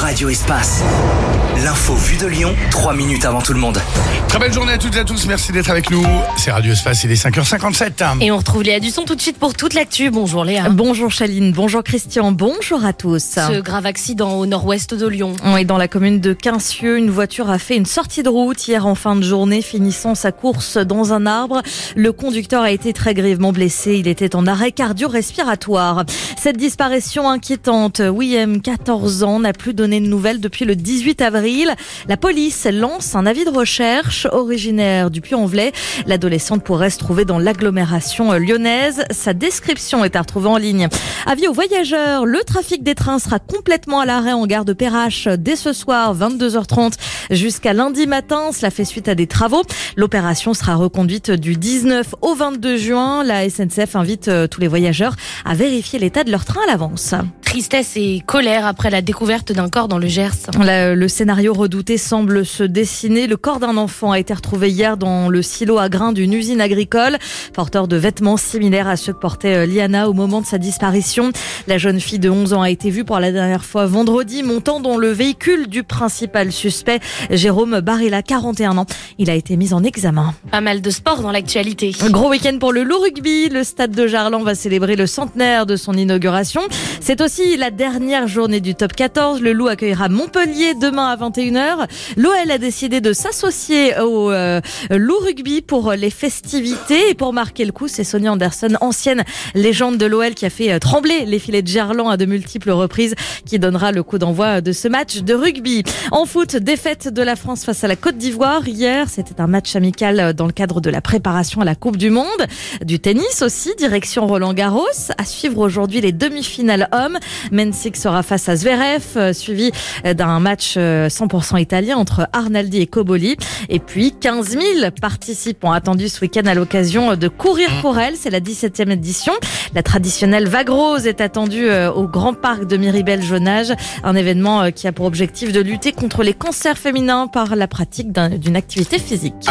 Radio Espace. L'info vue de Lyon, 3 minutes avant tout le monde. Très belle journée à toutes et à tous, merci d'être avec nous. C'est Radio Espace, il est 5h57. Et on retrouve Léa Dusson tout de suite pour toute l'actu. Bonjour Léa. Bonjour Chaline, bonjour Christian, bonjour à tous. Ce grave accident au nord-ouest de Lyon. Oui, dans la commune de Quincieux, une voiture a fait une sortie de route hier en fin de journée, finissant sa course dans un arbre. Le conducteur a été très grièvement blessé, il était en arrêt cardio-respiratoire. Cette disparition inquiétante, William, 14 ans, n'a plus donné de nouvelles depuis le 18 avril. La police lance un avis de recherche. Originaire du Puy-en-Velay, l'adolescente pourrait se trouver dans l'agglomération lyonnaise. Sa description est à retrouver en ligne. Avis aux voyageurs, le trafic des trains sera complètement à l'arrêt en gare de Perrache dès ce soir, 22h30 jusqu'à lundi matin. Cela fait suite à des travaux. L'opération sera reconduite du 19 au 22 juin. La SNCF invite tous les voyageurs à vérifier l'état de leur train à l'avance. Tristesse et colère après la découverte d'un corps dans le Gers. Le scénario redouté semble se dessiner. Le corps d'un enfant a été retrouvé hier dans le silo à grains d'une usine agricole, porteur de vêtements similaires à ceux que portait Liana au moment de sa disparition. La jeune fille de 11 ans a été vue pour la dernière fois vendredi, montant dans le véhicule du principal suspect, Jérôme Barilla, 41 ans. Il a été mis en examen. Pas mal de sport dans l'actualité. Gros week-end pour le loup rugby. Le stade de Jarlan va célébrer le centenaire de son inauguration. C'est aussi la dernière journée du top 14. Le loup accueillera Montpellier demain à 21h. L'OL a décidé de s'associer au loup rugby pour les festivités. Et pour marquer le coup, c'est Sonia Anderson, ancienne légende de l'OL qui a fait trembler les filets de Gerland à de multiples reprises, qui donnera le coup d'envoi de ce match de rugby. En foot, défaite de la France face à la Côte d'Ivoire. Hier, c'était un match amical dans le cadre de la préparation à la Coupe du Monde. Du tennis aussi, direction Roland-Garros. À suivre aujourd'hui les demi-finales hommes. Mensik sera face à Zverev, suivi d'un match 100% italien entre Arnaldi et Cobolli. Et puis 15 000 participants attendus ce week-end à l'occasion de Courir pour elle. C'est la 17e édition. La traditionnelle vague rose est attendue au Grand Parc de Miribel-Jonage. Un événement qui a pour objectif de lutter contre les cancers féminins par la pratique d'une activité physique.